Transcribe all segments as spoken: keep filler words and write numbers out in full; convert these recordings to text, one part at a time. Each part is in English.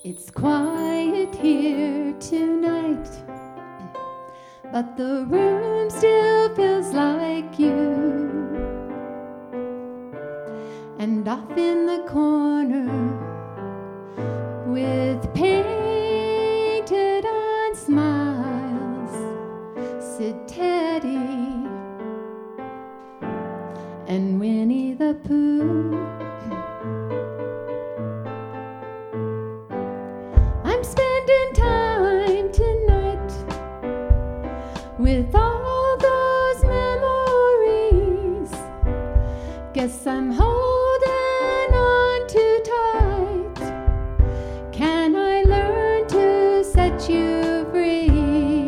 It's quiet here tonight, but the room still feels like you. And off in the corner, with painted on smiles, sit Teddy and Winnie the Pooh. I'm spending time tonight with all those memories. Guess I'm holding on too tight. Can I learn to set you free?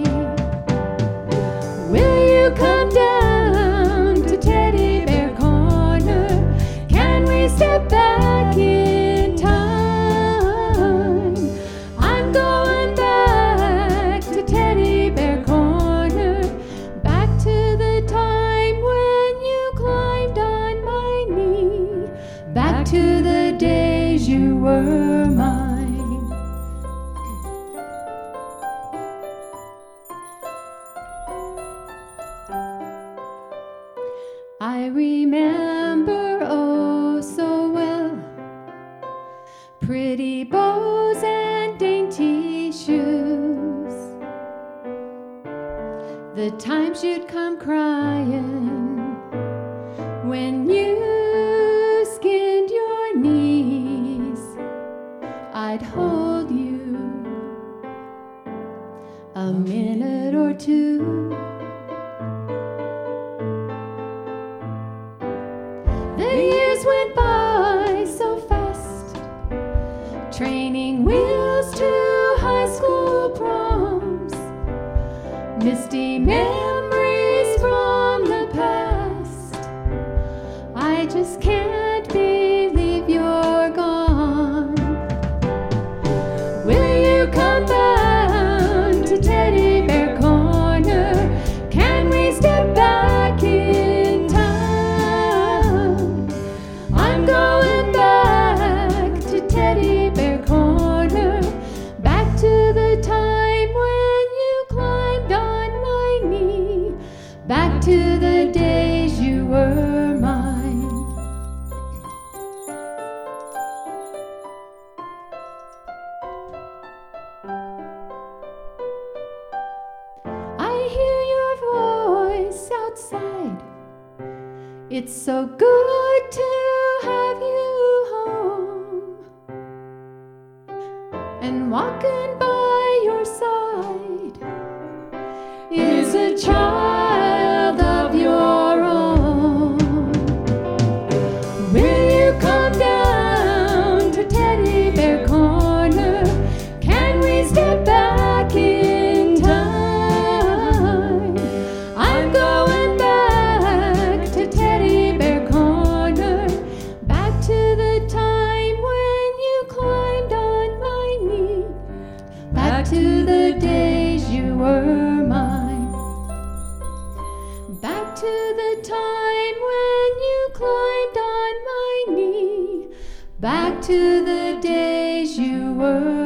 Will you come down to Teddy Bear Corner? Can we step back in time? I'm going back to Teddy Bear Corner, back to the time when you climbed on my knee, back to the days you were mine. I remember oh so well, pretty bows and dainty shoes, the times you'd come crying when you skinned your knees. I'd hold you a minute or two. The years went by so fast, training wheels to high school proms, misty memories from the past. I just can't believe you're gone. Will you come down to Teddy Bear Corner? Can we step back in time? I'm going back to Teddy Bear Corner, back to the time when you climbed on my knee, back to the days you were mine. I hear your voice outside. It's so good to have you home, and walking by your side is a child of your own. Will you come down to Teddy Bear Corner? Can we step back in time? I'm going back to Teddy Bear Corner, back to the time when you climbed on my knee, back to the days you were mine, back to the time when you climbed on my knee, back to the days you were